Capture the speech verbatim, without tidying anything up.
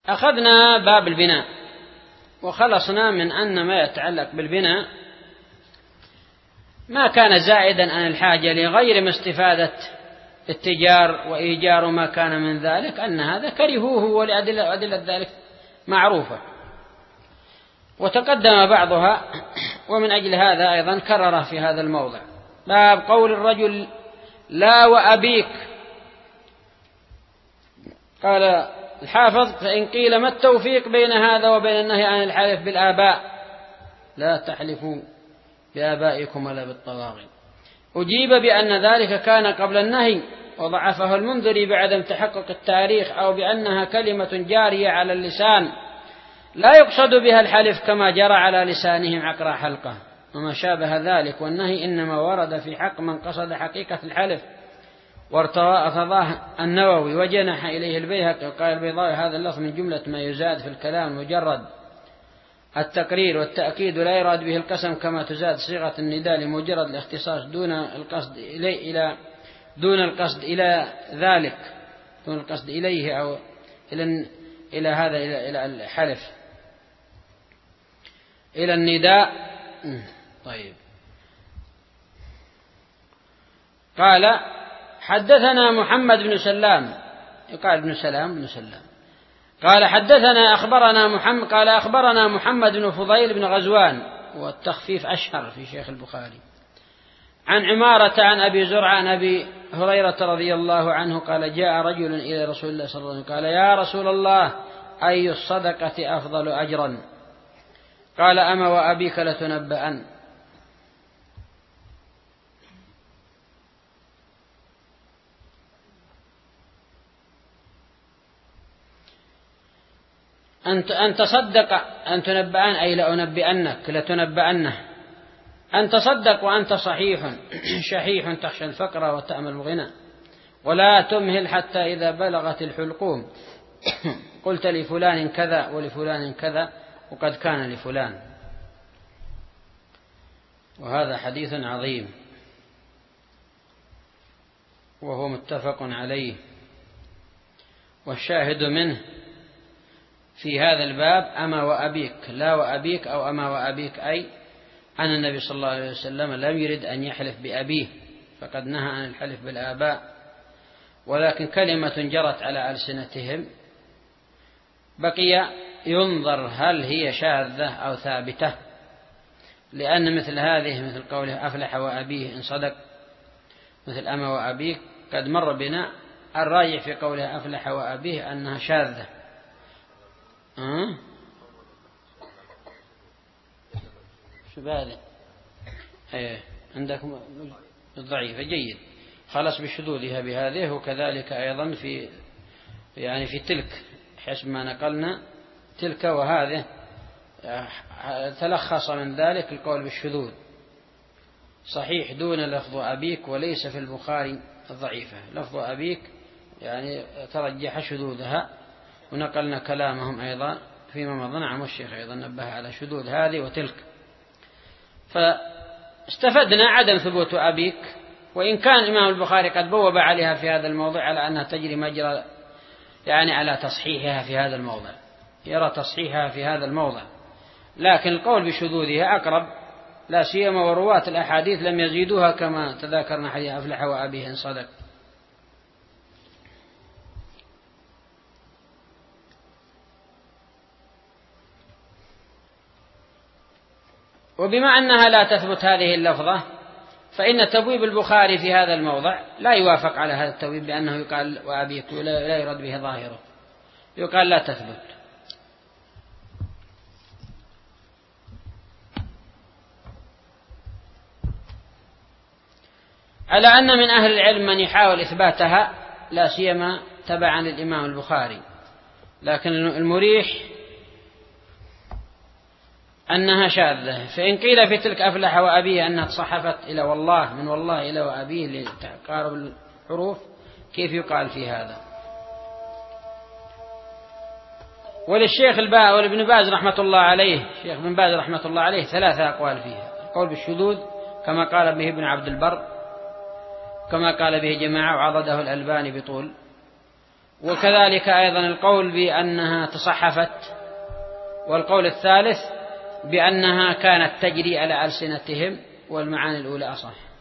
أخذنا باب البناء وخلصنا من أن ما يتعلق بالبناء ما كان زائدا عن الحاجة لغير ما استفادة التجار وإيجار ما كان من ذلك أن هذا كرهوه، ولأدلة أدلة ذلك معروفة وتقدم بعضها، ومن أجل هذا أيضا كرره في هذا الموضع. باب قول الرجل لا وأبيك. قال الحافظ: فإن قيل ما التوفيق بين هذا وبين النهي عن الحلف بالآباء؟ لا تحلفوا بآبائكم ولا بالطواغي. أجيب بأن ذلك كان قبل النهي، وضعفه المنذري بعدم تحقق التاريخ، أو بأنها كلمة جارية على اللسان لا يقصد بها الحلف كما جرى على لسانهم عقر حلقة وما شابه ذلك، والنهي إنما ورد في حق من قصد حقيقة الحلف. وارتضاه النووي وجنح إليه البيهقي. وقال البيضاوي: هذا اللفظ من جملة ما يزاد في الكلام مجرد التقرير والتأكيد، لا يراد به القسم كما تزاد صيغة النداء لمجرد الاختصاص دون القصد إليه إلى دون القصد إلى ذلك دون القصد إليه أو إلى إلى هذا إلى إلى الحلف إلى النداء. طيب. قال: حدثنا محمد بن سلام، يقال ابن سلام بن سلام. قال: حدثنا أخبرنا محمد قال أخبرنا محمد بن فضيل بن غزوان، والتخفيف أشهر في شيخ البخاري، عن عمارة عن أبي زرعة عن أبي هريرة رضي الله عنه قال: جاء رجل إلى رسول الله صلى الله عليه وسلم قال: يا رسول الله، أي الصدقة أفضل أجرا؟ قال: أما وأبيك لتنبأن. أن أن تصدق أن تنبأن، أي لأنبئنك لتنبأنه. أن تصدق وأنت صحيح شحيح تخشى الفقر وتأمل الغنى، ولا تمهل حتى إذا بلغت الحلقوم قلت لفلان كذا ولفلان كذا وقد كان لفلان. وهذا حديث عظيم وهو متفق عليه. والشاهد منه في هذا الباب أما وأبيك، لا وأبيك أو أما وأبيك، أي أن النبي صلى الله عليه وسلم لم يرد أن يحلف بأبيه، فقد نهى عن الحلف بالآباء، ولكن كلمة جرت على ألسنتهم بقي ينظر هل هي شاذة أو ثابتة، لأن مثل هذه مثل قوله أفلح وأبيه إن صدق، مثل أما وأبيك قد مر بنا الراجع في قوله أفلح وأبيه أنها شاذة. أه؟ شو بهذا؟ ايه عندكم الضعيفة جيد، خلص بشذوذها بهذه، وكذلك أيضا في يعني في تلك حسب ما نقلنا تلك وهذه تلخص من ذلك القول بالشذوذ. صحيح دون لفظ أبيك، وليس في البخاري الضعيفة لفظ أبيك، يعني ترجح شذوذها، ونقلنا كلامهم أيضا فيما مضى. نعم الشيخ أيضا نبه على شذوذ هذه وتلك، فاستفدنا عدم ثبوت أبيك، وإن كان الإمام البخاري قد بوب عليها في هذا الموضع على أنها تجري مجرى، يعني على تصحيحها في هذا الموضع، يرى تصحيحها في هذا الموضع، لكن القول بشذوذها أقرب، لا سيما ورواة الأحاديث لم يزيدوها كما تذاكرنا حديث أفلح وأبيه إن صدق. وبما أنها لا تثبت هذه اللفظة، فإن تبويب البخاري في هذا الموضع لا يوافق على هذا التبويب، بأنه يقال وأبيك لا يرد به ظاهره، يقال لا تثبت. على أن من أهل العلم من يحاول إثباتها، لا سيما تبعا للإمام البخاري، لكن المريح أنها شاذة. فإن قيل في تلك أفلح وأبيه أنها تصحفت إلى والله من والله إلى وأبيه لتقارب الحروف، كيف يقال في هذا؟ وللشيخ الباء والابن باز رحمة الله عليه، الشيخ ابن باز رحمة الله عليه ثلاثة أقوال فيها: القول بالشذوذ كما قال به ابن عبد البر، كما قال به جماعة وعضده الألباني بطول، وكذلك أيضا القول بأنها تصحفت، والقول الثالث بأنها كانت تجري على ألسنتهم، والمعاني الأولى أصح.